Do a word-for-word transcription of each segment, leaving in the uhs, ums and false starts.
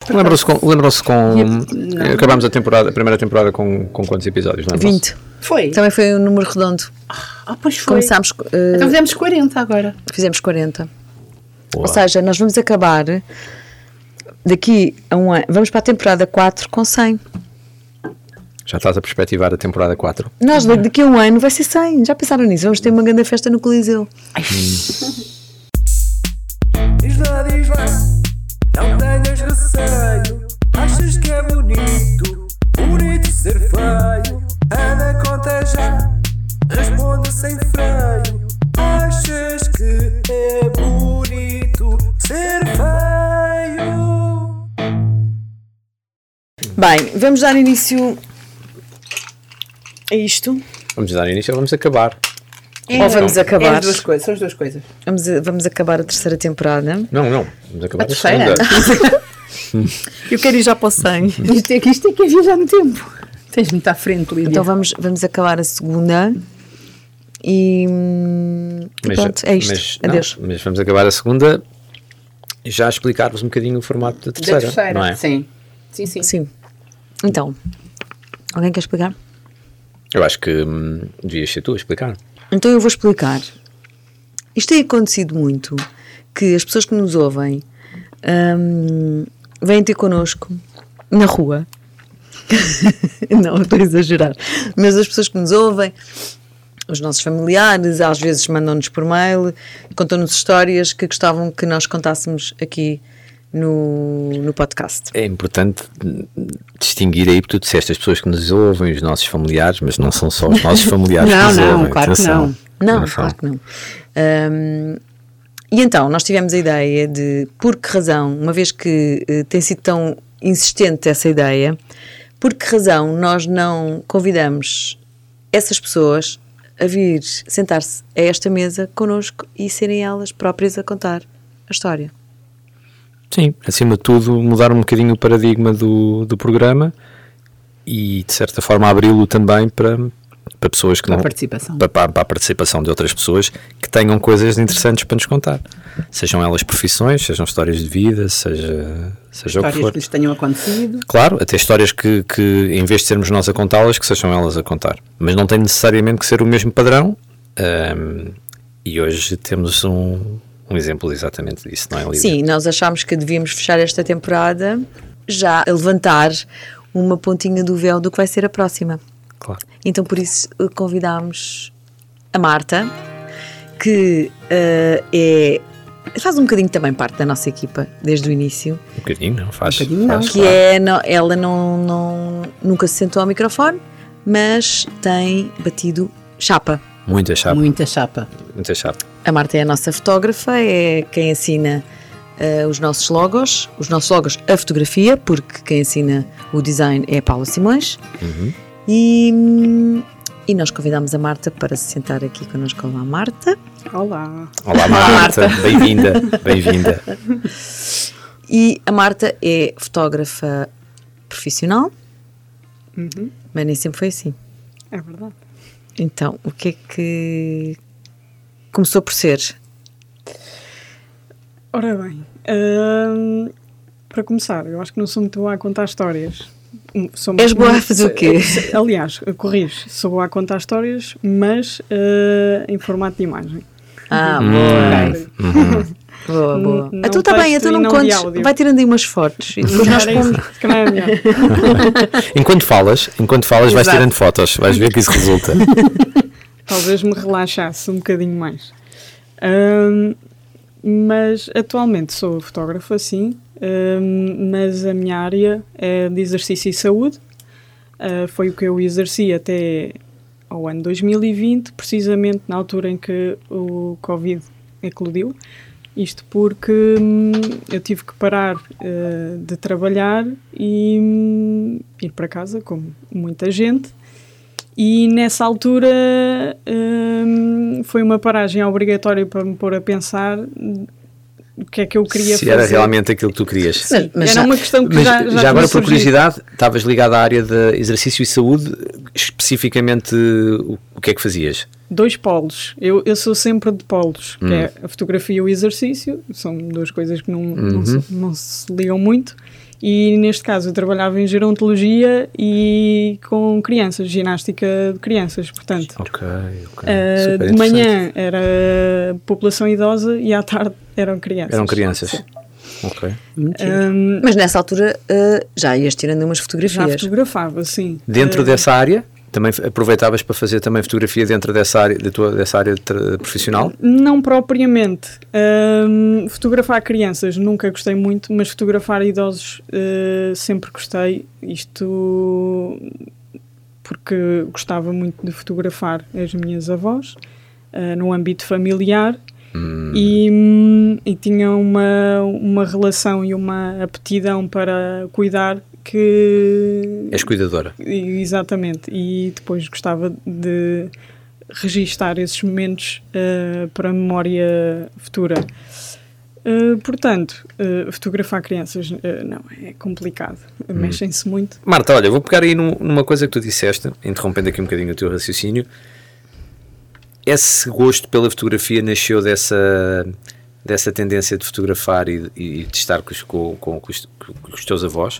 Lembram-se com... Lembram-se com acabámos a, temporada, a primeira temporada com, com quantos episódios? Não é? vinte. Foi. Também foi um número redondo. Ah, pois foi. Começámos... Uh, então fizemos quarenta agora. Fizemos quarenta. Boa. Ou seja, nós vamos acabar daqui a um ano... Vamos para a temporada quatro com cem. Já estás a perspectivar a temporada quatro? Nós daqui a um ano vai ser cem. Já pensaram nisso? Vamos ter uma grande festa no Coliseu. Diz lá, diz lá, não tenhas receio. Achas que é bonito, bonito ser feio? Anda, conta já, responde sem freio. Achas que é bonito ser feio? Bem, vamos dar início a isto. Vamos dar início ou vamos acabar? É, Ou vamos acabar. É as duas coisas, são as duas coisas. Vamos, vamos acabar a terceira temporada. Não, não. Vamos acabar A a, terceira? segunda. Eu quero ir já para o cem. Isto é que isto é que é viajar no tempo. Tens muito à frente, Lídia. Então vamos, vamos acabar a segunda e, e pronto, é isto. Mas, Adeus. Não, mas vamos acabar a segunda e já explicar-vos um bocadinho o formato da terceira, da terceira, não é? sim. Sim, sim. Sim. Então, alguém quer explicar? Eu acho que hum, devias ser tu a explicar. Então eu vou explicar. Isto tem acontecido muito, que as pessoas que nos ouvem hum, vêm ter connosco na rua. Não, estou a exagerar. Mas as pessoas que nos ouvem, os nossos familiares, às vezes mandam-nos por mail, contam-nos histórias que gostavam que nós contássemos aqui no, no podcast. É importante distinguir aí, porque tu disseste as pessoas que nos ouvem, os nossos familiares, mas não são só os nossos familiares Não, que nos não, ouvem. claro que Atenção. Não, Atenção. claro que não. Um, e então, nós tivemos a ideia de, por que razão, uma vez que uh, tem sido tão insistente essa ideia, por que razão nós não convidamos essas pessoas a vir sentar-se a esta mesa connosco e serem elas próprias a contar a história? Sim, acima de tudo, mudar um bocadinho o paradigma do, do programa e, de certa forma, abri-lo também para, para pessoas que Para não... a participação. Para, para, para a participação de outras pessoas que tenham coisas interessantes para nos contar. Sejam elas profissões, sejam histórias de vida, seja, seja o que Histórias for. que lhes tenham acontecido. Claro, até histórias que, que, em vez de sermos nós a contá-las, que sejam elas a contar. Mas não tem necessariamente que ser o mesmo padrão. Um, e hoje temos um... Um exemplo exatamente disso, não é, Lídia? Sim, nós achámos que devíamos fechar esta temporada já a levantar uma pontinha do véu do que vai ser a próxima. Claro. Então, por isso, convidámos a Marta, que uh, é, faz um bocadinho também parte da nossa equipa, desde o início. Um bocadinho, não faz. Um bocadinho, não. faz, Que claro. é, não, ela não, não, nunca se sentou ao microfone, mas tem batido chapa. Muita chapa. Muita chapa. Muita chapa. A Marta é a nossa fotógrafa, é quem assina uh, os nossos logos, os nossos logos, a fotografia, porque quem assina o design é a Paula Simões. Uhum. E, e nós convidámos a Marta para se sentar aqui connosco. Olá, Marta. Olá. Olá, Marta. Bem-vinda. Bem-vinda. E a Marta é fotógrafa profissional, Uhum. mas nem sempre foi assim. É verdade. Então, o que é que começou por ser? Ora bem, hum, para começar, eu acho que não sou muito boa a contar histórias. Sou És muito- boa a fazer o quê? Aliás, corrijo, sou boa a contar histórias, mas uh, em formato de imagem. Ah, Hum. boa. Uhum. Boa, boa. Não Então está bem, texto então e não não de contes. áudio. Vai tirando aí umas fotos e depois nós pomos. Se calhar é melhor. Enquanto falas, enquanto falas vais Exato. tirando fotos. Vais ver que isso resulta. Talvez me relaxasse um bocadinho mais. Hum, mas atualmente sou fotógrafa, sim, hum, mas a minha área é de exercício e saúde. Uh, foi o que eu exerci até ao ano dois mil e vinte, precisamente na altura em que o Covid eclodiu. Isto porque hum, eu tive que parar uh, de trabalhar e hum, ir para casa, como muita gente. E nessa altura hum, foi uma paragem obrigatória para me pôr a pensar o que é que eu queria Se fazer. era realmente aquilo que tu querias. Mas- mas Era já- uma questão que Mas já, já, já, agora, tinha por surgido. curiosidade, estavas ligada à área de exercício e saúde, especificamente o, o que é que fazias? Dois polos. Eu, eu sou sempre de polos, Hum. que é a fotografia e o exercício. São duas coisas que não, não, Uhum. se, não se ligam muito. E neste caso eu trabalhava em gerontologia e com crianças, ginástica de crianças, portanto. Ok, ok. Uh, Super de manhã era população idosa e à tarde eram crianças. Eram crianças. Sim. Ok. Um, Mas nessa altura uh, já ias tirando umas fotografias. já fotografava, sim. Dentro Uh, dessa área, também f- aproveitavas para fazer também fotografia dentro dessa área, da tua, dessa área de tra- profissional? Não propriamente. Um, fotografar crianças nunca gostei muito, mas fotografar idosos uh, sempre gostei. Isto porque gostava muito de fotografar as minhas avós uh, no âmbito familiar. Hum. E, hum, e tinha uma, uma relação e uma aptidão para cuidar que... És cuidadora. Exatamente. E depois gostava de registar esses momentos uh, para a memória futura. Uh, portanto, uh, fotografar crianças uh, não, é complicado. Hum. Mexem-se muito. Marta, olha, vou pegar aí num- numa coisa que tu disseste, interrompendo aqui um bocadinho o teu raciocínio. Esse gosto pela fotografia nasceu dessa, dessa tendência de fotografar e, e de estar com os, com, com, com os, com os teus avós?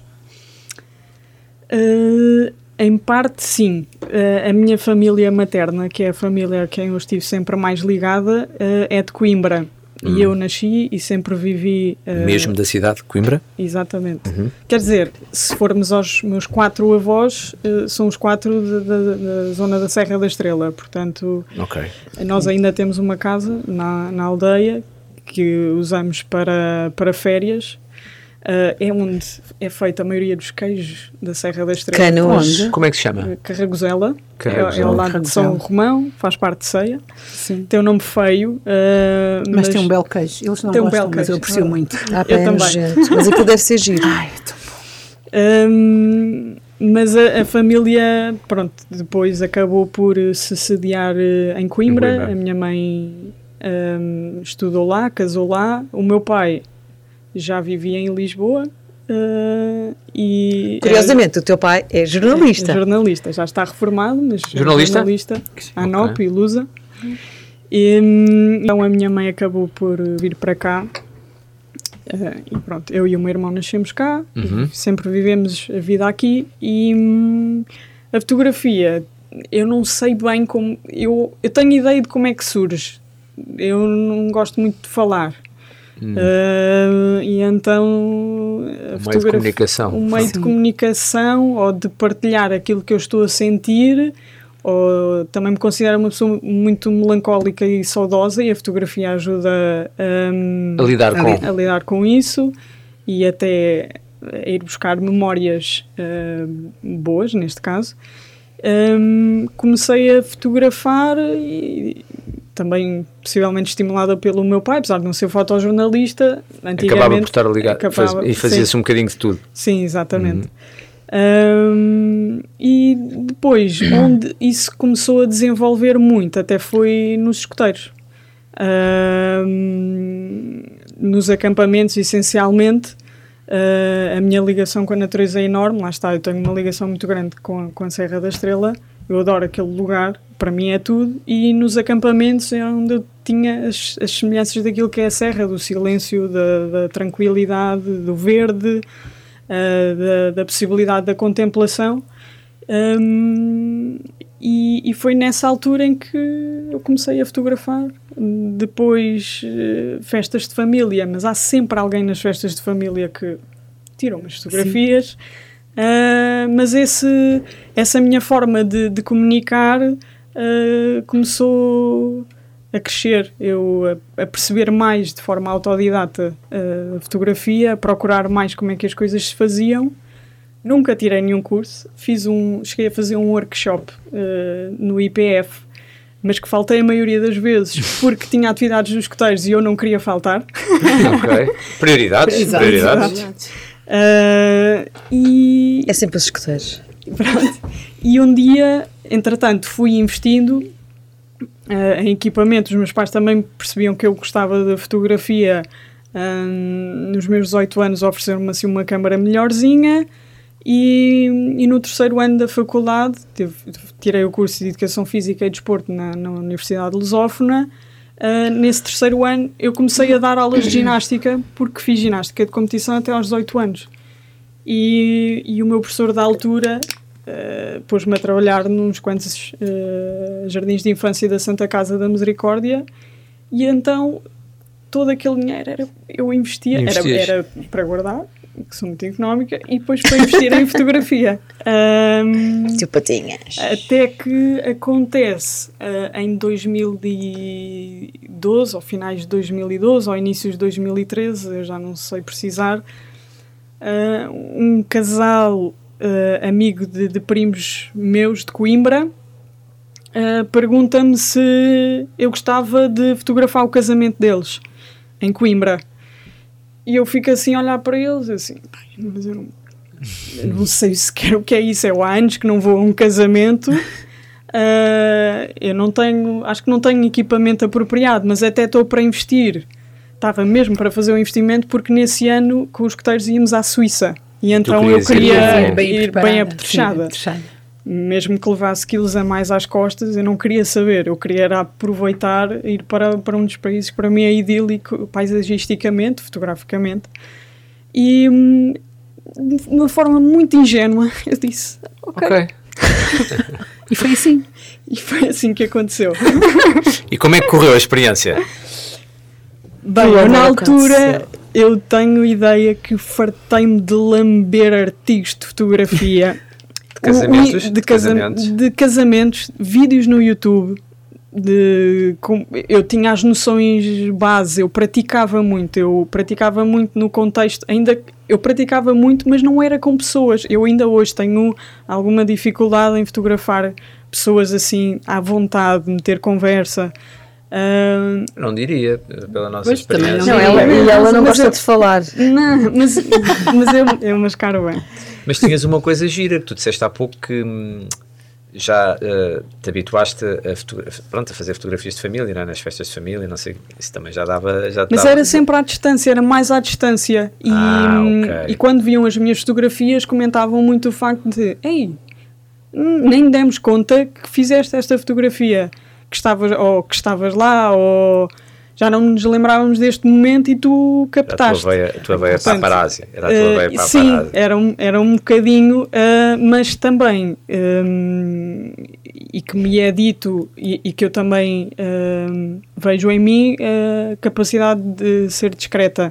Uh, em parte, sim. Uh, a minha família materna, que é a família a quem eu estive sempre mais ligada, uh, é de Coimbra. Hum. E eu nasci e sempre vivi... uh, Mesmo da cidade de Coimbra? Exatamente. Uhum. Quer dizer, se formos aos meus quatro avós, uh, são os quatro da, da, da zona da Serra da Estrela. Portanto, Ok. nós ainda temos uma casa na, na aldeia que usamos para, para férias. Uh, é onde é feita a maioria dos queijos da Serra da Estrela. Canoas. Onde? Como é que se chama? Carragozela, Carragozela. É, é ao lado de São Carragozela. Romão, faz parte de Ceia. Sim. Tem um nome feio, uh, Mas, mas, tem um belo queijo. Eles não Tem um gostam, belo mas eu queijo. aprecio muito. Ah, pá, Eu é também. nojento. Mas aquilo deve ser giro. Ai, é tão bom. Um, mas a, a família, pronto, depois acabou por eh, se sediar eh, em Coimbra. Em Coimbra. A minha mãe um, estudou lá, casou lá. O meu pai já vivia em Lisboa. uh, e Curiosamente, o teu pai é é jornalista. jornalista, já está reformado, mas é Jornalista? jornalista, ANOP e Lusa. E, hum, então a minha mãe acabou por vir para cá. Uh, e pronto, eu e o meu irmão nascemos cá, Uhum. sempre vivemos a vida aqui e hum, a fotografia, eu não sei bem como, eu, eu tenho ideia de como é que surge, eu não gosto muito de falar. Hum. Uh, e então a Um meio de fotografia- comunicação. um meio de comunicação ou de partilhar aquilo que eu estou a sentir, ou também me considero uma pessoa muito melancólica e saudosa e a fotografia ajuda um, A lidar com. a lidar com isso e até a ir buscar memórias uh, boas, neste caso. Um, comecei a fotografar e também possivelmente estimulada pelo meu pai, apesar de não ser fotojornalista, antigamente... Acabava por estar ligado acabava- faz- e fazia-se sim. um bocadinho de tudo. Sim, exatamente. Um, e depois, onde isso começou a desenvolver muito, até foi nos escoteiros. Um, nos acampamentos, essencialmente, uh, a minha ligação com a natureza é enorme. Lá está, eu tenho uma ligação muito grande com, com a Serra da Estrela. Eu adoro aquele lugar, para mim é tudo. E nos acampamentos é onde eu tinha as, as semelhanças daquilo que é a Serra, do silêncio, da, da tranquilidade, do verde, uh, da, da possibilidade da contemplação. Um, e, e foi nessa altura em que eu comecei a fotografar. Depois, uh, festas de família, mas há sempre alguém nas festas de família que tira umas fotografias. Uh, mas esse, essa minha forma de, de comunicar uh, começou a crescer, eu a, a perceber mais de forma autodidata uh, a fotografia, a procurar mais como é que as coisas se faziam. Nunca tirei nenhum curso, fiz um, cheguei a fazer um workshop uh, no I P F, mas que faltei a maioria das vezes porque tinha atividades nos escoteiros e eu não queria faltar. Ok. Prioridades. Exato. Prioridades. Uh, e, É sempre os escoteiros. pronto. E um dia, entretanto, fui investindo uh, em equipamento. Os meus pais também percebiam que eu gostava da fotografia. Uh, nos meus dezoito anos ofereceram-me assim uma câmara melhorzinha. E, e no terceiro ano da faculdade, tive, tirei o curso de Educação Física e Desporto na, na Universidade de Lusófona. Uh, nesse terceiro ano eu comecei a dar aulas de ginástica, porque fiz ginástica de competição até aos dezoito anos. e, e o meu professor da altura uh, pôs-me a trabalhar nos quantos uh, jardins de infância da Santa Casa da Misericórdia, e então todo aquele dinheiro era, eu investia, era, era para guardar, que sou muito económica, e depois para investir em fotografia. Um, Tio Patinhas. Até que acontece uh, em dois mil e doze, ou finais de dois mil e doze, ou inícios de dois mil e treze, eu já não sei precisar, uh, um casal uh, amigo de, de primos meus de Coimbra uh, pergunta-me se eu gostava de fotografar o casamento deles em Coimbra. E eu fico assim a olhar para eles, assim, mas eu não, eu não sei sequer o que é isso. Eu há anos que não vou a um casamento, uh, eu não tenho, acho que não tenho equipamento apropriado, mas até estou para investir. Estava mesmo para fazer um investimento, porque nesse ano com os escoteiros íamos à Suíça. E então eu queria ir bem, ir bem apetrechada. Mesmo que levasse quilos a mais às costas, eu não queria saber, eu queria era aproveitar, ir para, para um dos países que para mim é idílico, paisagisticamente, fotograficamente, e hum, de uma forma muito ingênua eu disse, ok. okay. E foi assim. E foi assim que aconteceu. E como é que correu a experiência? Bem, eu, na altura eu tenho ideia que fartei-me de lamber artigos de fotografia. Casamentos, de, de, casamentos. de casamentos, vídeos no YouTube, de, com, eu tinha as noções base, eu praticava muito, eu praticava muito no contexto, ainda eu praticava muito, mas não era com pessoas. Eu ainda hoje tenho alguma dificuldade em fotografar pessoas assim à vontade, meter conversa. Uh, não diria, pela nossa pois, experiência. Não, ela, e ela não gosta eu, de falar. Não, mas, mas eu, eu mascaro bem. Mas tinhas uma coisa gira, que tu disseste há pouco que hum, já uh, te habituaste a, pronto, a fazer fotografias de família, não é? Nas festas de família, não sei, isso também já dava... Já mas dava... era sempre à distância, era mais à distância. E, ah, okay. e quando viam as minhas fotografias comentavam muito o facto de, ei, nem demos conta que fizeste esta fotografia, que estavas, ou que estavas lá, ou já não nos lembrávamos deste momento e tu captaste. Era a tua veia para a paparazzi. Era a tua uh, veia para a sim, paparazzi. era um, era um bocadinho, uh, mas também, um, e que me é dito, e, e que eu também um, vejo em mim, a capacidade de ser discreta.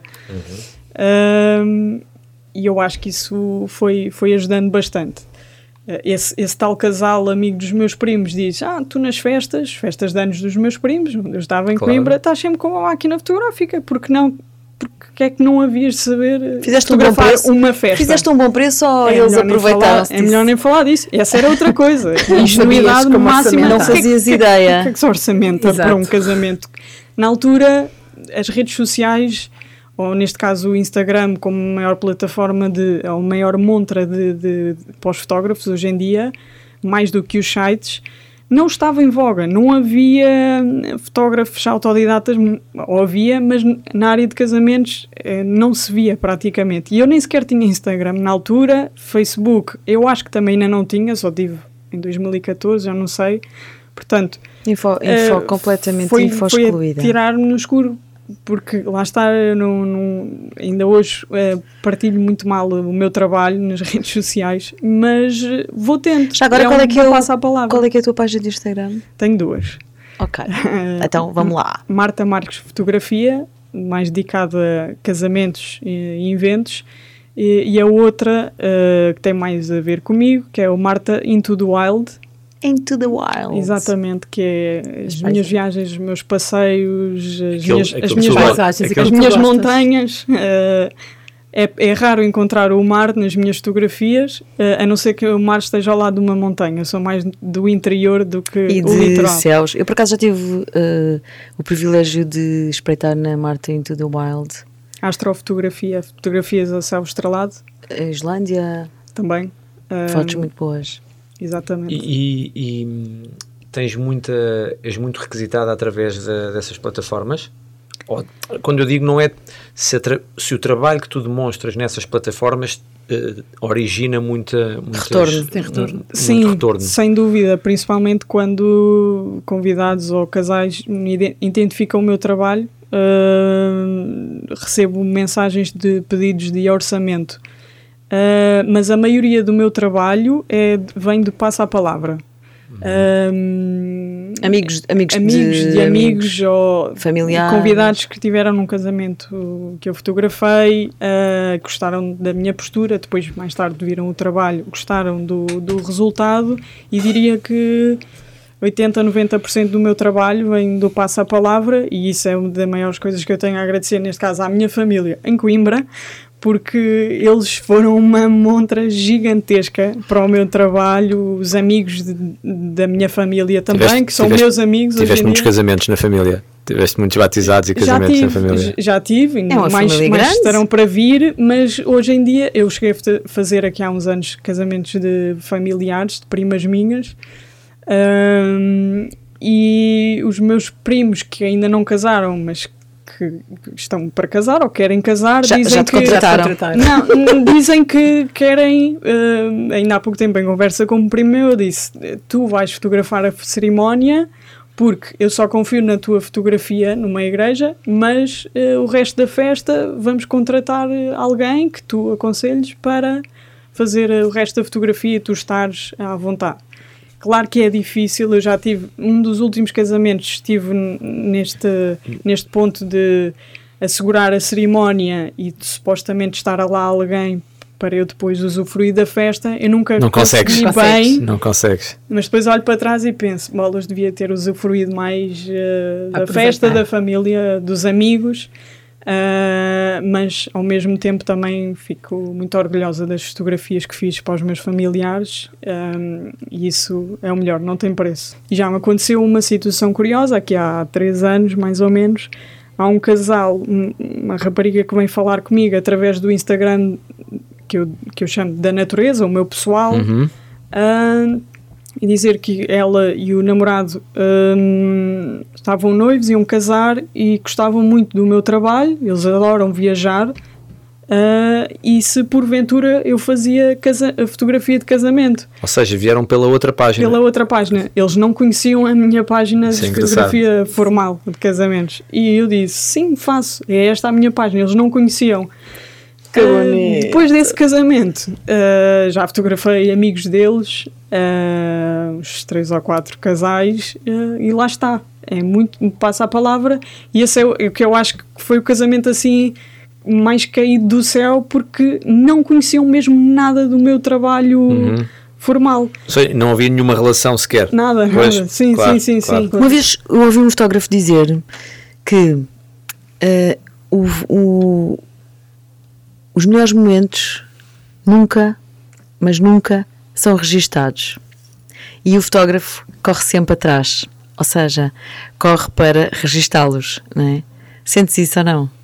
Uhum. Um, e eu acho que isso foi, foi ajudando bastante. Esse, esse tal casal amigo dos meus primos diz, ah, tu nas festas, festas de anos dos meus primos, eu estava em claro. Coimbra, estás sempre com uma máquina fotográfica, porque não, porque é que não havias de saber Fizeste fotografar um bom preço? Uma festa? Fizeste um bom preço ou é eles aproveitaram-se? É melhor nem falar disso, essa era outra coisa, ingenuidade máxima, não fazias ideia. O que é que se orçamenta Exato. Para um casamento? Na altura, as redes sociais, ou neste caso o Instagram como maior plataforma, de, ou maior montra de, de, de, para os fotógrafos hoje em dia, mais do que os sites, não estava em voga, não havia fotógrafos autodidatas, ou havia, mas na área de casamentos não se via praticamente, e eu nem sequer tinha Instagram na altura, Facebook eu acho que também ainda não tinha, só tive em dois mil e catorze, já não sei, portanto info, info, uh, completamente foi, info foi excluída. Tirar-me no escuro, porque lá está, eu não, não, ainda hoje uh, partilho muito mal o meu trabalho nas redes sociais, mas vou tendo. Já agora, é qual, um é que é o, passo à palavra. Qual é que é a tua página de Instagram? Tenho duas. Ok, então vamos lá. Marta Marques Fotografia, mais dedicada a casamentos e eventos, e, e a outra uh, que tem mais a ver comigo, que é o Marta Into the Wild. Into the Wild. Exatamente, que é as minhas viagens, os meus passeios, as aquele, minhas, aquele as minhas, paisagens, as minhas montanhas. Uh, é, é raro encontrar o mar nas minhas fotografias, uh, a não ser que o mar esteja ao lado de uma montanha. Eu sou mais do interior do que e o de litoral. Céus. Eu por acaso já tive uh, o privilégio de espreitar na Marta Into the Wild. Astrofotografia, fotografias ao céu estrelado. A Islândia. Também. Uh, Fotos muito boas. Exatamente. E, e, e tens muita, és muito requisitada através de, dessas plataformas? Ou, quando eu digo, não é se, tra, se o trabalho que tu demonstras nessas plataformas uh, origina muita, muitas, retorno. Tem retorno. Muito Sim, retorno. Sem dúvida, principalmente quando convidados ou casais identificam o meu trabalho, uh, recebo mensagens de pedidos de orçamento. uh, mas a maioria do meu trabalho é, vem do passo à palavra. Um, amigos, amigos, amigos de, de amigos, amigos ou familiares, convidados que estiveram num casamento que eu fotografei, uh, gostaram da minha postura, depois mais tarde viram o trabalho, gostaram do, do resultado, e diria que oitenta, noventa por cento do meu trabalho vem do passo à palavra, e isso é uma das maiores coisas que eu tenho a agradecer, neste caso à minha família em Coimbra, porque eles foram uma montra gigantesca para o meu trabalho, os amigos de, da minha família também, tiveste, que são tiveste, meus amigos. Tiveste muitos dia. casamentos na família? Tiveste muitos batizados e casamentos já tive, na família? Já tive, é uma mais, mais grande. estarão para vir, mas hoje em dia eu cheguei a fazer aqui há uns anos casamentos de familiares, de primas minhas, um, e os meus primos que ainda não casaram, mas que estão para casar ou querem casar, já, dizem já te que contrataram. Não, dizem que querem, uh, ainda há pouco tempo em conversa com um primo meu, eu disse, tu vais fotografar a cerimónia porque eu só confio na tua fotografia numa igreja, mas uh, o resto da festa vamos contratar alguém que tu aconselhes para fazer o resto da fotografia e tu estares à vontade. Claro que é difícil, eu já tive, um dos últimos casamentos estive neste, neste ponto de assegurar a cerimónia e de supostamente estar lá alguém para eu depois usufruir da festa. Eu nunca não consegues. consegui bem, não consegues. Mas depois olho para trás e penso, bolas, devia ter usufruído mais uh, da festa, da família, dos amigos. Uh, mas ao mesmo tempo também fico muito orgulhosa das fotografias que fiz para os meus familiares, um, e isso é o melhor, não tem preço. E já me aconteceu uma situação curiosa, aqui há três anos mais ou menos, há um casal, uma rapariga que vem falar comigo através do Instagram que eu, que eu chamo da natureza, o meu pessoal, uhum. uh, e dizer que ela e o namorado um, estavam noivos, iam casar e gostavam muito do meu trabalho, eles adoram viajar, uh, e se porventura eu fazia casa- a fotografia de casamento. Ou seja, vieram pela outra página. Pela outra página. Eles não conheciam a minha página Isso de é fotografia formal de casamentos. E eu disse, sim, faço, é esta a minha página. Eles não conheciam. Uh, depois desse casamento, uh, já fotografei amigos deles, uh, uns três ou quatro casais, uh, e lá está. É muito, me passa a palavra, e esse é o, é o que eu acho que foi o casamento assim mais caído do céu, porque não conheciam mesmo nada do meu trabalho uhum. formal. Sei, não havia nenhuma relação sequer. Nada, pois, nada. Sim, claro, sim, sim, claro. sim. Uma vez eu ouvi um fotógrafo dizer que uh, o, o os melhores momentos nunca, mas nunca são registados. E o fotógrafo corre sempre atrás. Ou seja, corre para registá-los, não é? Sentes isso ou não?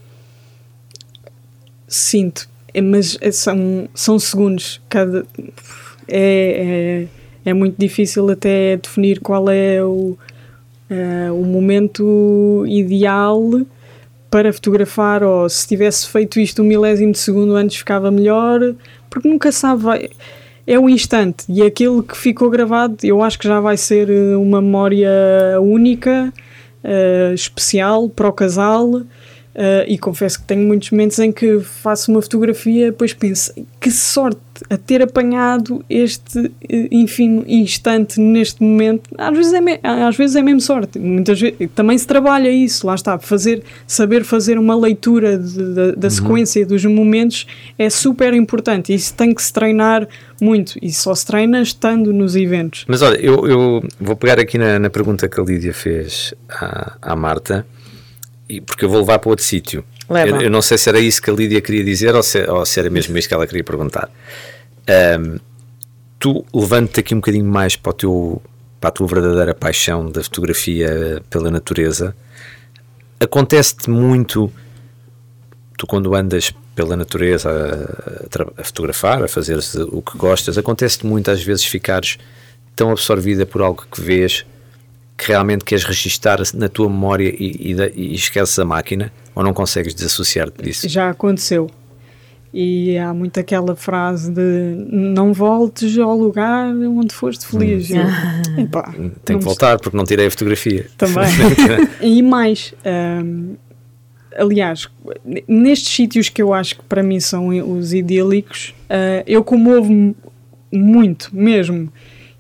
Sinto, mas são, são segundos. Cada, é, é, é muito difícil até definir qual é o, uh, o momento ideal para fotografar, ou se tivesse feito isto um milésimo de segundo antes ficava melhor, porque nunca sabe, vai, é o instante, e aquilo que ficou gravado eu acho que já vai ser uma memória única, uh, especial para o casal, uh, e confesso que tenho muitos momentos em que faço uma fotografia e depois penso, que sorte a ter apanhado este enfim, instante neste momento. Às vezes é, me, às vezes é mesmo sorte, muitas vezes também se trabalha isso, lá está, fazer, saber fazer uma leitura de, de, da uhum. sequência dos momentos é super importante, isso tem que se treinar muito, e só se treina estando nos eventos. Mas olha, eu, eu vou pegar aqui na, na pergunta que a Lídia fez à, à Marta, e, porque eu vou levar para outro sítio. Eu, eu não sei se era isso que a Lídia queria dizer ou se, ou se era mesmo isso que ela queria perguntar. Um, tu levando-te aqui um bocadinho mais para, o teu, para a tua verdadeira paixão da fotografia pela natureza, acontece-te muito, tu quando andas pela natureza a, a fotografar, a fazer o que gostas, acontece-te muito às vezes ficares tão absorvida por algo que vês que realmente queres registar na tua memória e, e, e esqueces a máquina, ou não consegues desassociar-te disso? Já aconteceu. E há muito aquela frase de não voltes ao lugar onde foste feliz. Hum. Eu, epá, Tenho que voltar porque não tirei a fotografia. Também. E mais, um, aliás, nestes sítios que eu acho que para mim são os idílicos, uh, eu comovo-me muito mesmo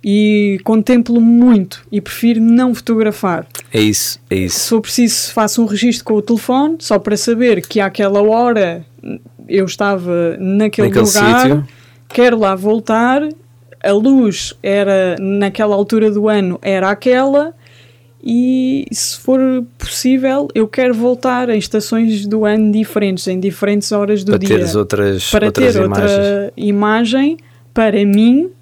e contemplo muito e prefiro não fotografar. É isso, é isso. Se for preciso, faço um registro com o telefone só para saber que àquela hora eu estava naquele, naquele lugar, sítio. Quero lá voltar, a luz era naquela altura do ano era aquela. E se for possível, eu quero voltar em estações do ano diferentes, em diferentes horas do para dia. Teres outras, para outras ter imagens. outra imagem para mim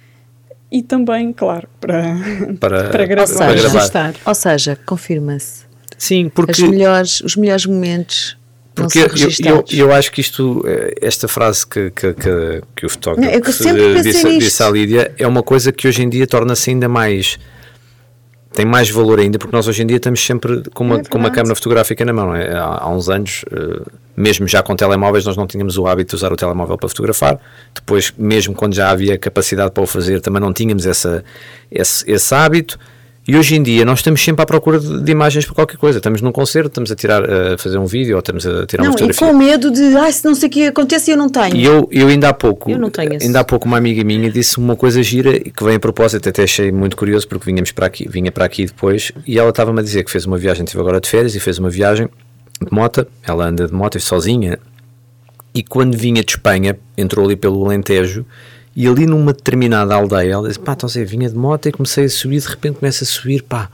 e também, claro, para, para, para gravar. Ou seja, para gravar. Ou seja, confirma-se. Sim, porque... As melhores, os melhores momentos não porque são eu, eu, registados. eu acho que isto, esta frase que, que, que, que o fotógrafo não, eu sempre disse, disse à Lídia é uma coisa que hoje em dia torna-se ainda mais... tem mais valor ainda, porque nós hoje em dia estamos sempre com uma, é com uma câmara fotográfica na mão. Não é? há, há uns anos, uh, mesmo já com telemóveis, nós não tínhamos o hábito de usar o telemóvel para fotografar. Depois, mesmo quando já havia capacidade para o fazer, também não tínhamos essa, esse, esse hábito. E hoje em dia nós estamos sempre à procura de, de imagens para qualquer coisa. Estamos num concerto, estamos a tirar, a fazer um vídeo ou estamos a tirar não, uma fotografia. E com medo de, ah, se não sei o que acontece eu não tenho. E eu, eu ainda há pouco, eu não tenho ainda há pouco uma amiga minha disse uma coisa gira que vem a propósito, até achei muito curioso porque vinhamos para aqui, vinha para aqui depois e ela estava-me a dizer que fez uma viagem, estive agora de férias e fez uma viagem de moto, ela anda de moto sozinha e quando vinha de Espanha, entrou ali pelo Alentejo e ali numa determinada aldeia, ela disse, pá, então sei, vinha de moto e comecei a subir, de repente começa a subir, pá,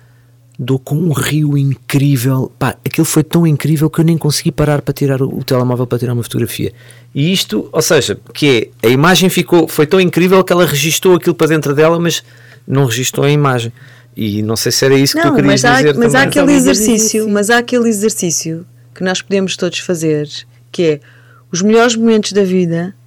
dou com um rio incrível, pá, aquilo foi tão incrível que eu nem consegui parar para tirar o, o telemóvel para tirar uma fotografia. E isto, ou seja, que é, a imagem ficou, foi tão incrível que ela registou aquilo para dentro dela, mas não registou a imagem. E não sei se era isso que não, tu querias mas há, dizer mas também. há aquele exercício, mas há aquele exercício que nós podemos todos fazer, que é, os melhores momentos da vida,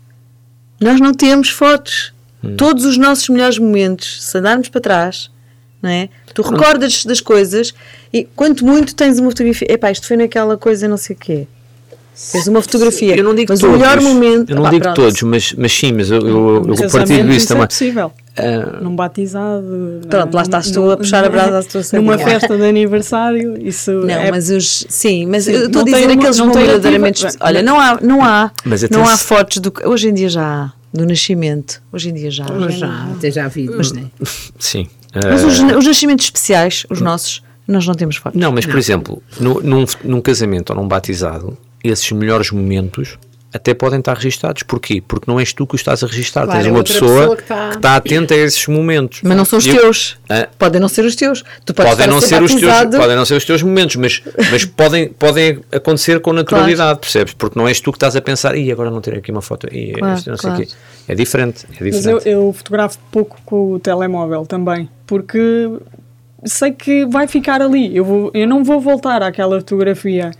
nós não temos fotos. Hum. Todos os nossos melhores momentos, se andarmos para trás, não é? Tu recordas das coisas e quanto muito tens uma fotografia. Epá, isto foi naquela coisa não sei o quê. Tens uma fotografia. Eu não digo mas todos, o melhor momento. Eu não pá, digo pronto. todos, mas, mas sim, mas eu, eu, eu partilho isso também. É possível. Uh, num batizado. Pronto, lá estás tu a puxar a brasa à situação. Numa festa de aniversário, isso não, é... mas os. Sim, mas sim, eu estou a dizer uma, aqueles não verdadeiramente. ativa, Olha, não há, não há, mas não há fotos do. Hoje em dia já há, do nascimento. Hoje em dia já há. Hoje já, até já vi. Mas, né? Sim. Mas os, os nascimentos especiais, os nossos, nós não temos fotos. Não, mas por não. exemplo, no, num, num casamento ou num batizado, esses melhores momentos até podem estar registados. Porquê? Porque não és tu que o estás a registar. Claro, tens uma pessoa, pessoa que, está... que está atenta a esses momentos. Mas não são os eu, teus. Ah, podem não ser os teus. Tu podes podem, não ser os teus batizado. podem não ser os teus momentos, mas, mas podem, podem acontecer com naturalidade, claro. Percebes? Porque não és tu que estás a pensar, e agora não terei aqui uma foto. E, claro, não sei claro. quê. É diferente. É diferente. Mas eu, eu fotografo pouco com o telemóvel também, porque sei que vai ficar ali. Eu, vou, eu não vou voltar àquela fotografia.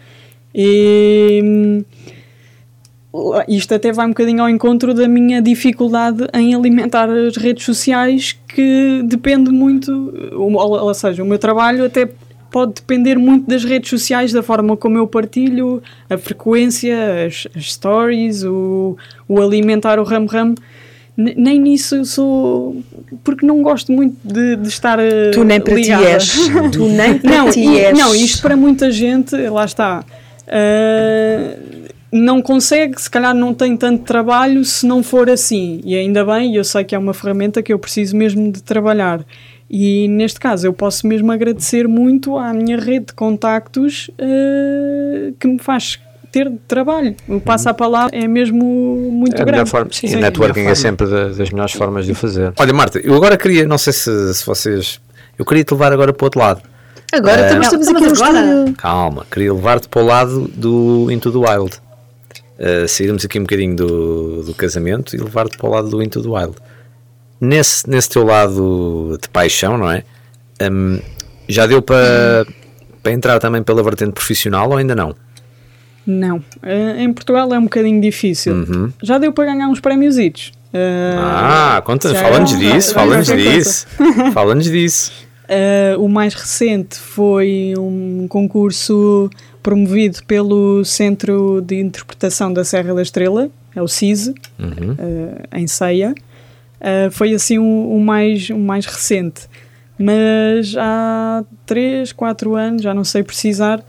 E isto até vai um bocadinho ao encontro da minha dificuldade em alimentar as redes sociais, que depende muito, ou, ou seja, o meu trabalho até pode depender muito das redes sociais, da forma como eu partilho, a frequência, as, as stories, o, o alimentar o ramo-ramo. Nem nisso eu sou, porque não gosto muito de, de estar ligada. Tu nem para ti és. Tu nem para não, ti e, és. Não, isto para muita gente, lá está, uh, não consegue, se calhar não tem tanto trabalho se não for assim. E ainda bem, eu sei que é uma ferramenta que eu preciso mesmo de trabalhar. E neste caso eu posso mesmo agradecer muito à minha rede de contactos uh, que me faz ter trabalho. O passo à palavra é mesmo muito é grande. Forma, sim, sim, o networking é sempre da, das melhores formas de o fazer. Olha, Marta, eu agora queria, não sei se, se vocês, eu queria te levar agora para o outro lado. Agora uh, estamos, não, estamos aqui no estúdio. Calma, queria levar-te para o lado do Into the Wild. Uh, sairmos aqui um bocadinho do, do casamento e levar-te para o lado do Into the Wild. Nesse, nesse teu lado de paixão, não é? Um, já deu para, para entrar também pela vertente profissional ou ainda não? Não. Uh, em Portugal é um bocadinho difícil. Uhum. Já deu para ganhar uns prémiositos. Uh, ah, conta, fala-nos é, disso, fala-nos disso. Fala-nos disso. Uh, o mais recente foi um concurso promovido pelo Centro de Interpretação da Serra da Estrela, é o C I S, uhum. uh, em Ceia. Uh, foi assim o um, um mais, um mais recente. Mas há três, quatro anos, já não sei precisar,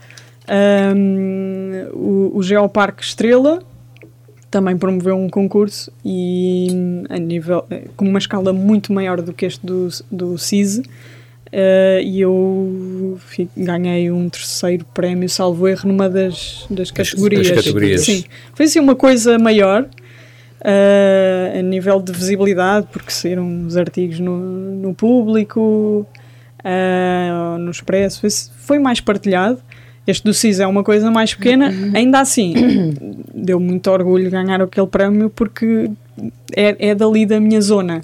Um, o, o Geoparque Estrela também promoveu um concurso e a nível, com uma escala muito maior do que este do, do C I S, uh, e eu fi, ganhei um terceiro prémio, salvo erro, numa das, das categorias. Das categorias. Sim, foi assim uma coisa maior, uh, a nível de visibilidade, porque saíram os artigos no, no Público, uh, no Expresso, foi, foi mais partilhado. Este do C I S é uma coisa mais pequena, uhum. Ainda assim, deu muito orgulho ganhar aquele prémio porque é, é dali da minha zona.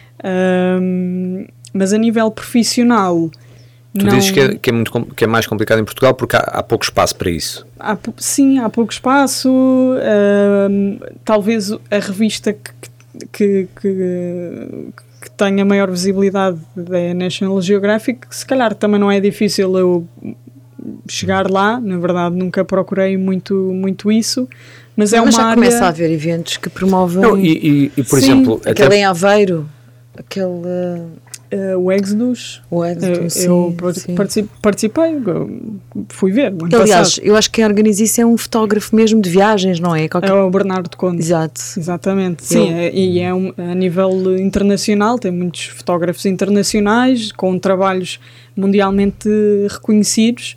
Um, mas a nível profissional... Tu não... dizes que é, que, é muito, que é mais complicado em Portugal porque há, há pouco espaço para isso. Há, sim, há pouco espaço. Um, talvez a revista que, que, que, que tenha maior visibilidade é a National Geographic, se calhar também não é difícil eu... chegar lá, na verdade nunca procurei muito, muito isso, mas é mas uma já área... começa a haver eventos que promovem... Não, e, e, e por Sim, exemplo... aquele até... em Aveiro, aquele... Uh, uh, o Exodus, o Exodus, uh, sim, eu sim. participei, participei, fui ver o ano Aliás, passado. eu acho que quem organiza isso é um fotógrafo mesmo de viagens, não é? Qualquer... É o Bernardo Conde. Exato. Exatamente, sim, Eu... é, e é um, a nível internacional, tem muitos fotógrafos internacionais com trabalhos mundialmente reconhecidos.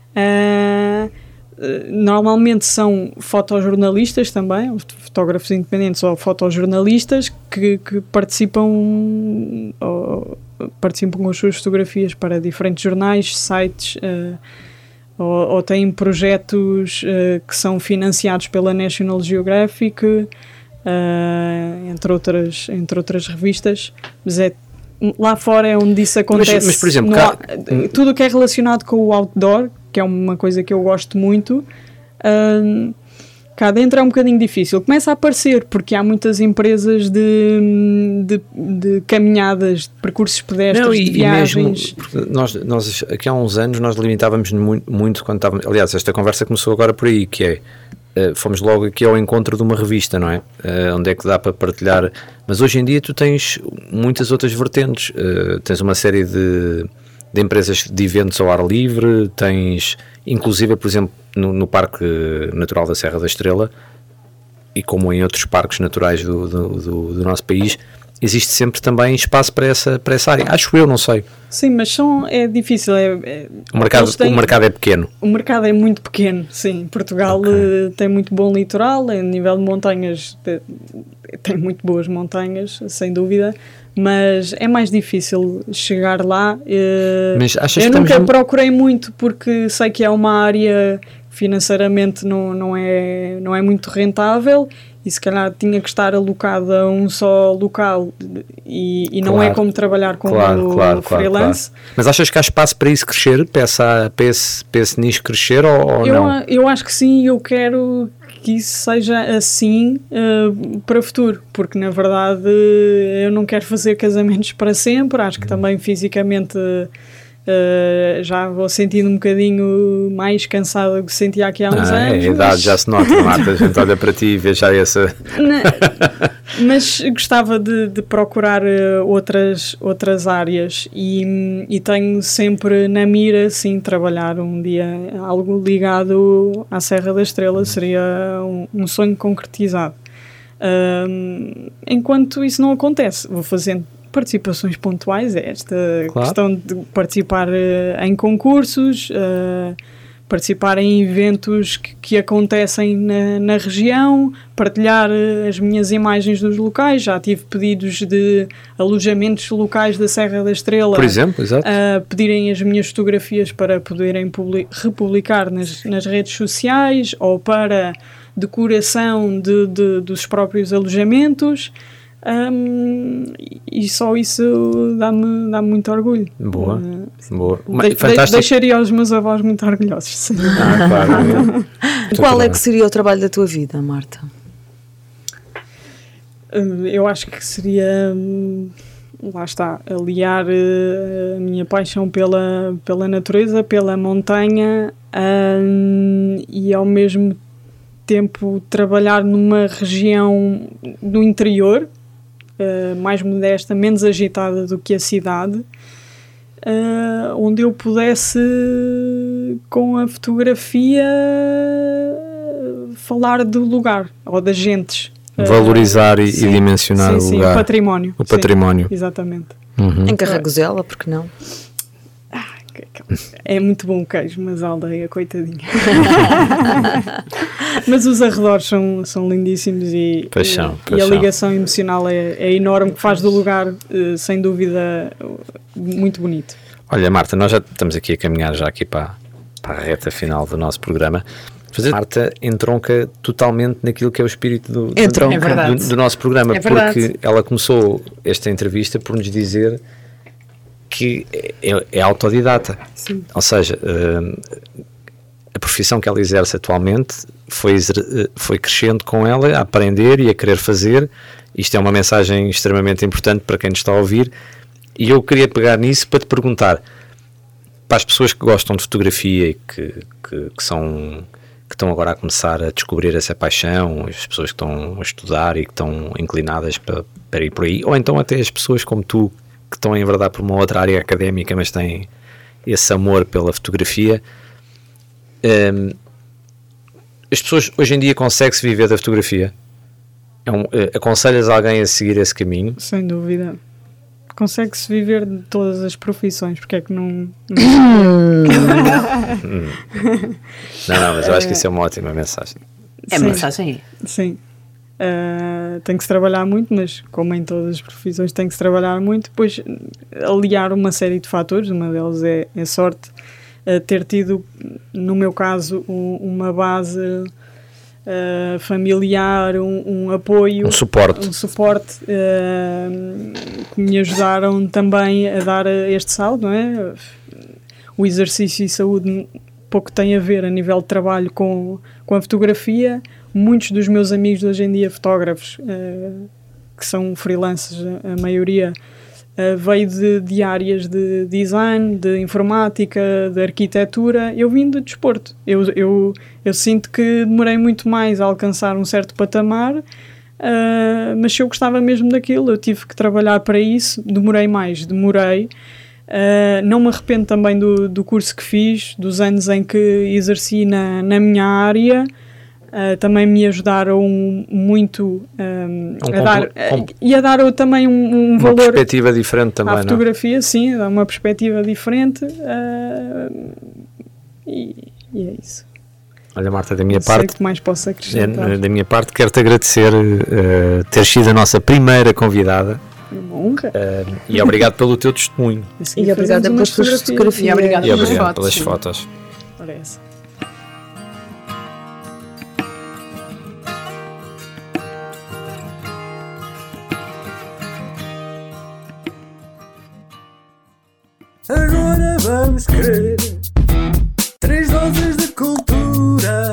Uh, normalmente são fotojornalistas também, fotógrafos independentes ou fotojornalistas que, que participam, ou, participam com as suas fotografias para diferentes jornais, sites, uh, ou, ou têm projetos uh, que são financiados pela National Geographic, uh, entre, outras, entre outras revistas, mas é lá fora é onde isso acontece. Mas, mas por exemplo, cá, cá... tudo o que é relacionado com o outdoor, que é uma coisa que eu gosto muito, um, cá dentro é um bocadinho difícil. Começa a aparecer, porque há muitas empresas de, de, de caminhadas, de percursos pedestres, Não, e, de viagens. E mesmo, nós, nós, aqui há uns anos, nós limitávamos muito, muito quando estávamos... Aliás, esta conversa começou agora por aí, que é... Uh, fomos logo aqui ao encontro de uma revista, não é? Uh, onde é que dá para partilhar... Mas hoje em dia tu tens muitas outras vertentes. Uh, tens uma série de... de empresas de eventos ao ar livre, tens, inclusive, por exemplo, no, no Parque Natural da Serra da Estrela, e como em outros parques naturais do, do, do, do nosso país, existe sempre também espaço para essa, para essa área. Acho eu, não sei. Sim, mas são, é difícil. É, é, o, mercado, têm, o mercado é pequeno. O mercado é muito pequeno, sim. Portugal okay. uh, tem muito bom litoral, a nível de montanhas, tem, tem muito boas montanhas, sem dúvida. Mas é mais difícil chegar lá. Mas achas eu que nunca estamos... procurei muito porque sei que é uma área financeiramente não, não, é, não é muito rentável e se calhar tinha que estar alocada a um só local e, e não claro, é como trabalhar com claro, o claro, freelance. Claro, claro. Mas achas que há espaço para isso crescer, para, essa, para, esse, para esse nicho crescer ou, ou eu, não? Eu acho que sim, eu quero que isso seja assim uh, para o futuro, porque na verdade eu não quero fazer casamentos para sempre, acho que também fisicamente uh, já vou sentindo um bocadinho mais cansada do que sentia aqui há uns ah, anos. É, a idade já se nota, Marta, a gente olha para ti e vê já essa... Mas gostava de, de procurar uh, outras, outras áreas e, e tenho sempre na mira, sim, trabalhar um dia algo ligado à Serra da Estrela, seria um, um sonho concretizado. Um, enquanto isso não acontece, vou fazendo participações pontuais, é esta claro. Questão de participar uh, em concursos, uh, participar em eventos que, que acontecem na, na região, partilhar uh, as minhas imagens dos locais. Já tive pedidos de alojamentos locais da Serra da Estrela, por exemplo, exato. Uh, pedirem as minhas fotografias para poderem publi- republicar nas, nas redes sociais ou para decoração de, de, dos próprios alojamentos. Um, e só isso dá-me, dá-me muito orgulho. Boa, uh, boa. De, de, deixaria os meus avós muito orgulhosos. Sim. Ah, claro. Qual é que seria o trabalho da tua vida, Marta? Uh, eu acho que seria, um, lá está, aliar uh, a minha paixão pela, pela natureza, pela montanha um, e ao mesmo tempo trabalhar numa região do interior, Uh, mais modesta, menos agitada do que a cidade, uh, onde eu pudesse com a fotografia, falar do lugar ou das gentes. Valorizar uh, e, sim, e dimensionar sim, o sim, lugar. O património. O património. Sim, exatamente. Uhum. Em Carragozela, porque não? É muito bom o queijo, mas a aldeia, coitadinha. Mas os arredores são, são lindíssimos e, paixão, e, paixão. e a ligação emocional é, é enorme, que faz do lugar, sem dúvida, muito bonito. Olha, Marta, nós já estamos aqui a caminhar já aqui para, para a reta final do nosso programa. A Marta entronca totalmente naquilo que é o espírito do, do, é do, do nosso programa, é porque ela começou esta entrevista por nos dizer que é, é autodidata. Sim. Ou seja, uh, a profissão que ela exerce atualmente foi, foi crescendo com ela, a aprender e a querer fazer. Isto é uma mensagem extremamente importante para quem nos está a ouvir, e eu queria pegar nisso para te perguntar, para as pessoas que gostam de fotografia e que, que, que são... que estão agora a começar a descobrir essa paixão, as pessoas que estão a estudar e que estão inclinadas para, para ir por aí, ou então até as pessoas como tu, que estão em verdade por uma outra área académica, mas têm esse amor pela fotografia. Um, as pessoas hoje em dia conseguem-se viver da fotografia? É um, uh, aconselhas alguém a seguir esse caminho? Sem dúvida. Consegue-se viver de todas as profissões, porque é que não... não... não, não, mas eu acho que isso é uma ótima mensagem. É a mensagem. Sim. Uh, tem que se trabalhar muito, mas como em todas as profissões tem que se trabalhar muito, depois aliar uma série de fatores. Uma delas é, é sorte, uh, ter tido, no meu caso, um, uma base uh, familiar, um, um apoio, um suporte, um suporte uh, que me ajudaram também a dar este salto, não é? O exercício e saúde pouco tem a ver a nível de trabalho com, com a fotografia. Muitos dos meus amigos de hoje em dia, fotógrafos, uh, que são freelancers, a maioria, uh, veio de, de áreas de design, de informática, de arquitetura. Eu vim de desporto. Eu, eu, eu sinto que demorei muito mais a alcançar um certo patamar, uh, mas se eu gostava mesmo daquilo, eu tive que trabalhar para isso. Demorei mais, demorei. Uh, não me arrependo também do, do curso que fiz, dos anos em que exerci na, na minha área. Uh, também me ajudaram muito um, um a dar, uh, e a dar também um, um uma valor, perspectiva diferente também, à fotografia, não? Sim, dá uma perspectiva diferente, uh, e, e é isso. Olha, Marta, da minha não parte, sei o que mais posso acrescentar. É, da minha parte, quero-te agradecer uh, ter sido a nossa primeira convidada. Uma honra. Uh, e obrigado pelo teu testemunho. E, e obrigada pelas tuas fotografias. E obrigada e pelas, obrigado fotos, pelas fotos. Parece. Agora vamos querer três doses de cultura.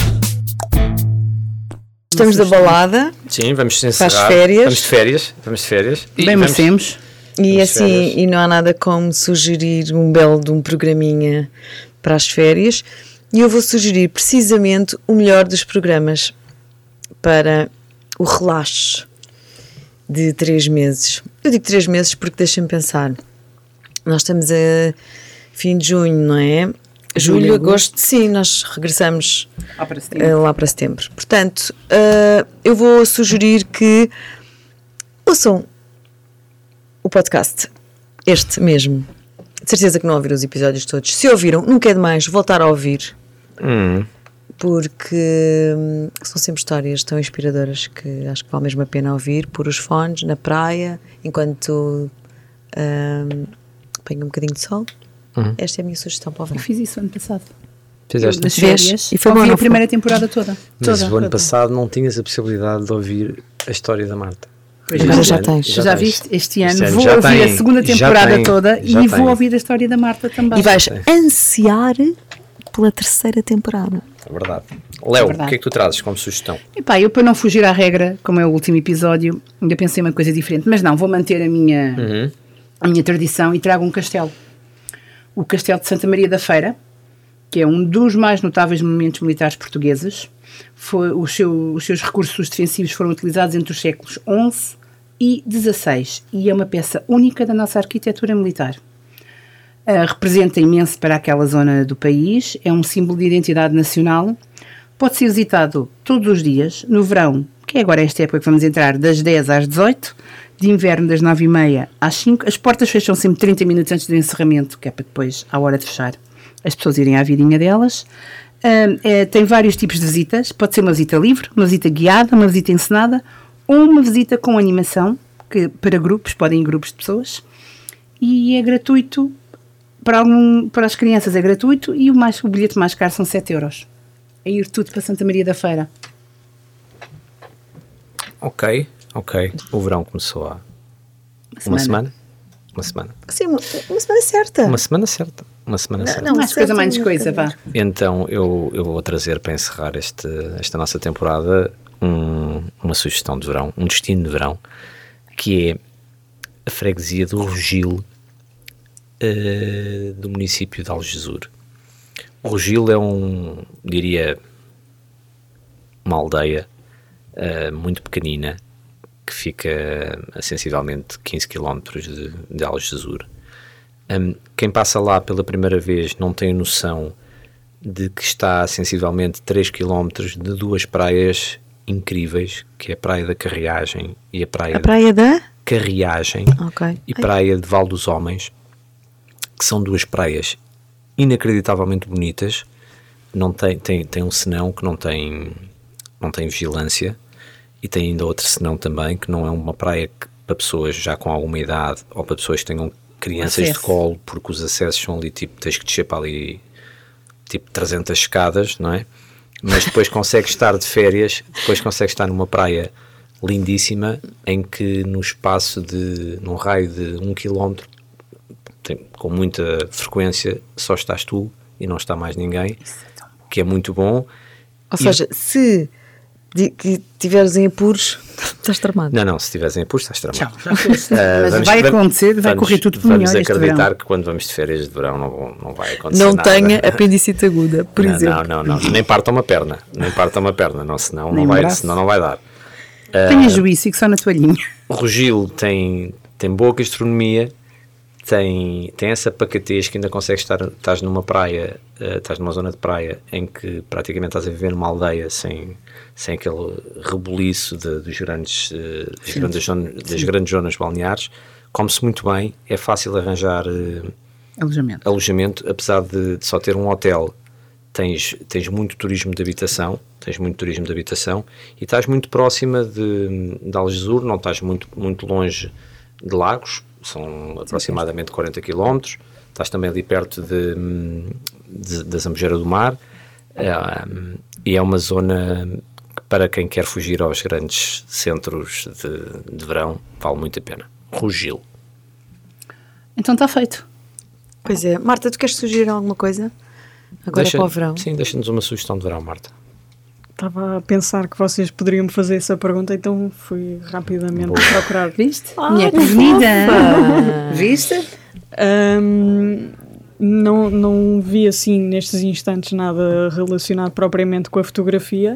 Estamos da balada. Sim, vamos Para encerrar. as férias. Vamos de férias. Vamos de férias. E Bem vamos, merecemos. E Vamos assim, férias. e não há nada como sugerir um belo de um programinha para as férias. E eu vou sugerir precisamente o melhor dos programas para o relaxo de três meses. Eu digo três meses porque deixem-me pensar. Nós estamos a fim de junho, não é? Julho, Julho, agosto, sim, nós regressamos Ah, para setembro. uh, lá para setembro. Portanto, uh, eu vou sugerir que ouçam o podcast, este mesmo. De certeza que não ouviram os episódios todos. Se ouviram, nunca é demais voltar a ouvir, Hum, porque hum, são sempre histórias tão inspiradoras que acho que vale mesmo a pena ouvir, pôr os fones na praia, enquanto hum, apanho um bocadinho de sol. Uhum. Esta é a minha sugestão para o Eu verão. fiz isso ano passado. fizeste? Nas Vês? férias. E foi bom, ouvi não a primeira temporada toda. Mas toda. o ano passado não tinhas a possibilidade de ouvir a história da Marta. Pois Agora Este já ano- tens. Já, tens. viste? Este ano Este ano vou já ouvir tem, a segunda já temporada tem, toda já e tem. vou ouvir a história da Marta também. E vais Sim. ansiar pela terceira temporada. É verdade. Léo, verdade. o que é que tu trazes como sugestão? Epá, eu para não fugir à regra, como é o último episódio, ainda pensei uma coisa diferente, mas não, vou manter a minha, Uhum. a minha tradição e trago um castelo. O Castelo de Santa Maria da Feira, que é um dos mais notáveis monumentos militares portugueses. Foi, os, seu, os seus recursos defensivos foram utilizados entre os séculos onze e dezasseis e é uma peça única da nossa arquitetura militar. Uh, representa imenso para aquela zona do país, é um símbolo de identidade nacional, pode ser visitado todos os dias, no verão, que é agora esta época que vamos entrar, das dez às dezoito, de inverno das nove e meia às cinco, as portas fecham sempre trinta minutos antes do encerramento, que é para depois, à hora de fechar, as pessoas irem à vidinha delas. Uh, é, tem vários tipos de visitas, pode ser uma visita livre, uma visita guiada, uma visita encenada, ou uma visita com animação, que para grupos, podem ir grupos de pessoas, e é gratuito. Para, algum, para as crianças é gratuito e o, mais, o bilhete mais caro são sete euros. É ir tudo para Santa Maria da Feira. Ok, ok. O verão começou há Uma uma semana. semana. Uma semana. Sim, uma, uma semana certa. Uma semana certa. Uma semana certa. não, Mais certo, coisa, menos não, coisa, não. vá. Então eu, eu vou trazer para encerrar este, esta nossa temporada um, uma sugestão de verão, um destino de verão, que é a freguesia do Rogil, uh, do município de Algesur. O Rogil é um, diria, uma aldeia uh, muito pequenina que fica a sensivelmente quinze quilómetros de, de Algesur. Um, quem passa lá pela primeira vez não tem noção de que está a sensivelmente três quilómetros de duas praias incríveis, que é a Praia da Carriagem e a Praia, A praia da? de Carriagem Ok. e Praia de Val dos Homens, que são duas praias inacreditavelmente bonitas. Não tem, tem, tem um senão que não tem, não tem vigilância, e tem ainda outro senão também, que não é uma praia que, para pessoas já com alguma idade ou para pessoas que tenham crianças Acesso. de colo, porque os acessos são ali, tipo, tens que descer para ali tipo trezentas escadas, não é? Mas depois consegues estar de férias, depois consegues estar numa praia lindíssima, em que no espaço de, num raio de um quilómetro, tem, com muita frequência, só estás tu e não está mais ninguém, que é muito bom. Ou E- seja, se di- que tiveres em apuros, estás tramado. Não, não, se estiveres em apuros, estás tramado. Tchau, já foste. Ah, Mas vamos- vai vamos- acontecer, vai vamos- correr tudo por Vamos melhor este acreditar verão. que quando vamos de férias de verão não, vão- não vai acontecer Não nada. tenha apendicite aguda, por não, exemplo. não, não, não, nem parta uma perna, nem parta uma perna, não, senão, Nem não um vai, braço. senão não vai dar. Tenha juízo, fico só na toalhinha. O Rogil tem, tem boa gastronomia, tem, tem essa pacatez que ainda consegues estar, estás numa praia, eh, estás numa zona de praia em que praticamente estás a viver numa aldeia sem, sem aquele rebuliço de, dos grandes, eh, das, grandes zonas, das grandes zonas balneares. Come-se muito bem, é fácil arranjar eh, Alojamento. alojamento, apesar de, de só ter um hotel. Tens, tens muito turismo de habitação, tens muito turismo de habitação e estás muito próxima de, de Algesur, não estás muito, muito longe de Lagos, são aproximadamente quarenta quilómetros, estás também ali perto de, de, da Zambujeira do Mar, é, e é uma zona que, para quem quer fugir aos grandes centros de, de verão, vale muito a pena. Rogil. Então está feito. Pois é. Marta, tu queres sugerir alguma coisa? Agora Deixa- para o verão. Sim, deixa-nos uma sugestão de verão, Marta. Estava a pensar que vocês poderiam me fazer essa pergunta, então fui rapidamente Boa. procurar. Viste? Ah, Minha que prevenida. fofa. Viste? Ahm, não, não vi assim nestes instantes nada relacionado propriamente com a fotografia,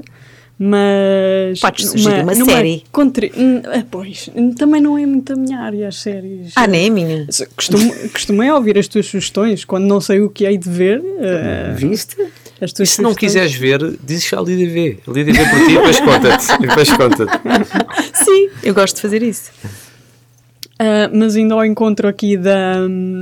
mas Podes sugerir uma numa série. contri- hum, ah, pois, hum, também não é muito a minha área as séries. Ah, nem é minha. Costumo, costumei ouvir as tuas sugestões quando não sei o que hei de ver. ah, Viste? as E tuas se não sugestões. quiseres ver, dizes a Lídia vê. A Lídia vê por ti e depois conta-te. E depois conta-te. Sim, eu gosto de fazer isso. Uh, mas indo ao encontro aqui da,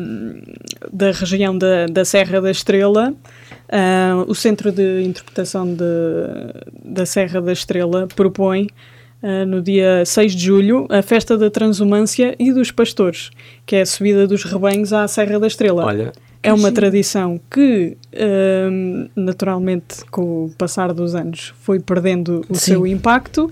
da região da, da Serra da Estrela, uh, o Centro de Interpretação de, da Serra da Estrela propõe, uh, no dia seis de julho, a Festa da Transumância e dos Pastores, que é a subida dos rebanhos à Serra da Estrela. Olha, É uma tradição que, hum, naturalmente, com o passar dos anos, foi perdendo o Sim. seu impacto,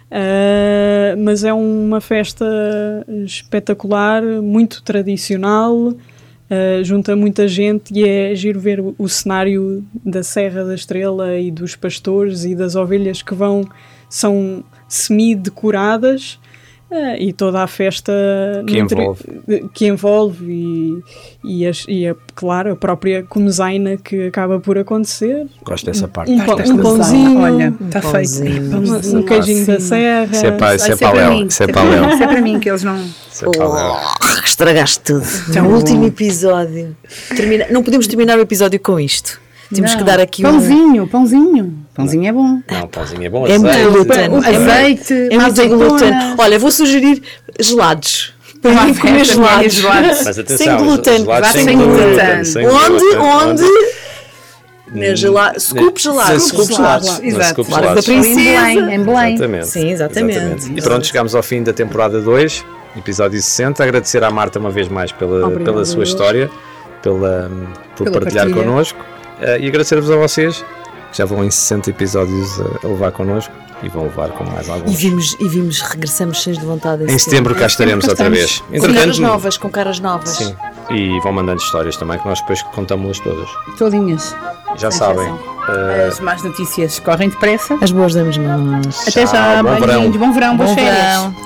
ah, mas é uma festa espetacular, muito tradicional, ah, junta muita gente e é giro ver o, o cenário da Serra da Estrela e dos pastores e das ovelhas que vão, são semi-decoradas. Ah, e toda a festa Que no interi- envolve. que envolve e, e, as- e a, claro, a própria comezaina que acaba por acontecer, gosto dessa parte. um, Gosto pão- desta um design. pãozinho, Olha, está feito. pãozinho. Pãozinho. um queijinho da serra. Isso é para, isso é Vai ser para para Léo. mim. Isso é para Léo. Isso é para mim que eles não... Isso é para Léo. Estragaste tudo. Tão o bom. último episódio. Termina... Não podemos terminar o episódio com isto. Temos Não. que dar aqui um. Pãozinho, pãozinho. Pãozinho é bom. Não, pãozinho é bom. É muito azeite. glúten. O azeite, É muito azeitona. glúten. Olha, vou sugerir gelados. Para Uma mim comer festa, minha gelados. gelados. Mas atenção, Sem glúten. gelados Sem sem glúten. glúten. sem Onde? glúten. Onde? Na gelado. Scoop gelado. Scoop gelados. Exato. Na Scoop Claro, gelados. da Em princesa. Belém, em Belém. Exatamente. Sim, exatamente. E pronto, chegamos ao fim da temporada dois, episódio sessenta. Agradecer à Marta uma vez mais pela, Obrigada, pela sua eu. história, pela, por Pela partilhar partilha. connosco. Eh, e agradecer-vos a vocês, que já vão em sessenta episódios a, a levar connosco e vão levar com mais E alguns. vimos, e vimos, regressamos cheios de vontade Em setembro cá estaremos cá outra vez. estamos. Com caras novas, com caras novas. Sim. E vão mandando histórias também, que nós depois contamos-las todas. Todinhas. Já Sem sabem. exceção. eh, As más notícias correm depressa. As boas damos nós. Até Tchau, já, bom verão. beijinhos, bom verão, boas Bom férias. verão.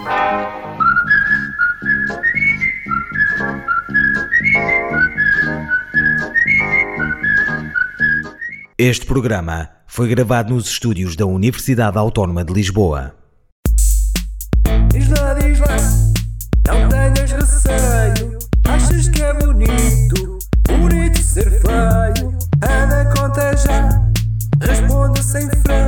Este programa foi gravado nos estúdios da Universidade Autónoma de Lisboa. Diz lá, diz lá, não tenhas receio. Achas que é bonito, bonito ser feio? Anda, conta já, responde sem freio.